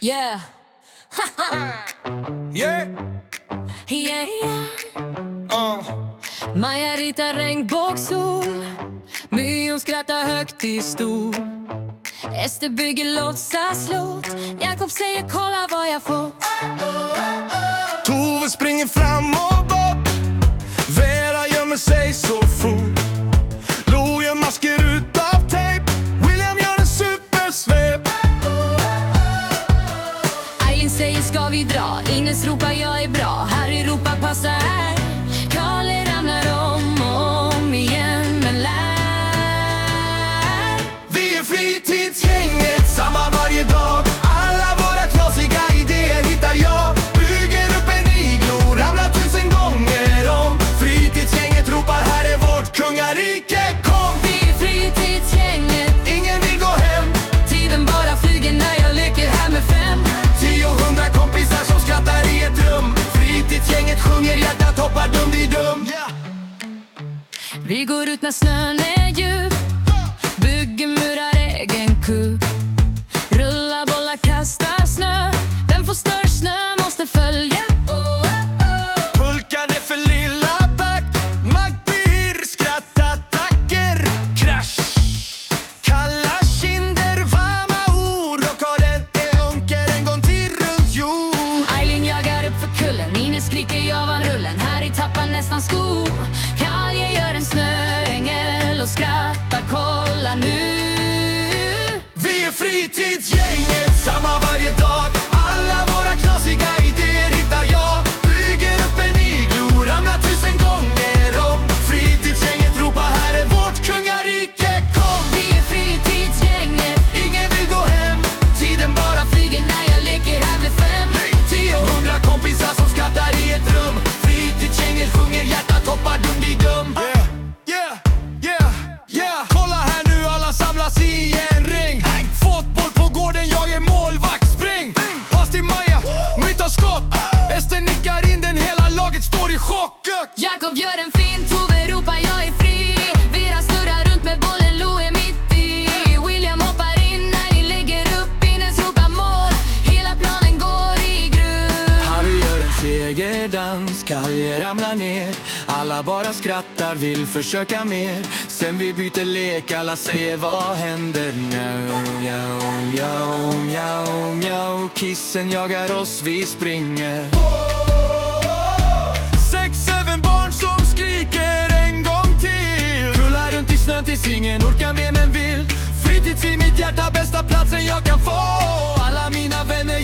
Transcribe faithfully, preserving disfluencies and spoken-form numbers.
Yeah. Yeah. Yeah, yeah. Uh. Maja ritar regnbågssol, Myon skrattar högt i stol. Ester bygger låtsaslåt, Jakob säger kolla vad jag får. Tove springer fram och bort, Vera gömmer sig så fort. Lo gör masker utav tejp, William gör en supersvep. Eileen säger ska vi dra, Ines ropar jag är bra. Harry ropar passa här, Karle ramlar om och om igen men lär. Vi är fritidsgänget, samma varje dag. Alla våra knasiga idéer hittar jag. Bygger upp en iglo, ramlar tusen gånger om. Fritidsgänget ropar här är vårt kungarike, kom. Vi är fritidsgänget, Ingen vill gå hem. tiden bara flyger när jag leker här med fem. Tio hundra kompisar som skrattar i ett rum. Fritidsgänget sjunger, hjärtat hoppar dum-di-dum. Vi går ut när snön är djup, bygger murar, egen kupp. Rulla bollar, kastar snö, den får större snö måste följa. Pulkan är för lilla back, Magbir, skrattattacker, krasch. Kalla kinder, varma ord, och har den är unker en gång till runt jord. Eileen jagar upp för kullen, Ines skriker jag vann rullen. Harry tappar nästan sko, Kalje gör en snöängel och skrattar, kolla nu. Vi är fritidsgänget, samma varje dag. Alla våra knasiga idéer hittar jag. Bygger upp en iglo, ramlar tusen gånger om. Fritidsgänget ropar här är vårt kungarike, kom. Vi är fritidsgänget, Ingen vill gå hem. tiden bara flyger när jag leker här med fem. Tio hundra kompisar som skrattar i ett rum. Fritidsgänget sjunger, hjärtat hoppar dum-di-dum. Yeah, yeah, yeah, yeah. Kolla här nu, alla samlas i en ring. Fotboll på gården, jag är målvakt, spring. Pass till Maja, mitt av skott. Ester nickar in den, hela laget står i chock. Jakob gör en fin, Tove ropar jag är fri. Vera snurrar runt med bollen, Lo är mitt i. William hoppar in när ni lägger upp, Ines ropar mål. Hela planen går i grus. Harry gör en segerdans, Kalje ramlar ner. Alla bara skrattar, vill försöka mer. Sen vi byter lek, alla säger vad händer nu? Mjau, mjau, mjau, mjau. Kissen jagar oss, vi springer. Sex, seven barn som skriker en gång till. Rullar runt i snön tills ingen orkar mer men vill. Fritids i mitt hjärta, bästa platsen jag kan få. Alla mina vänner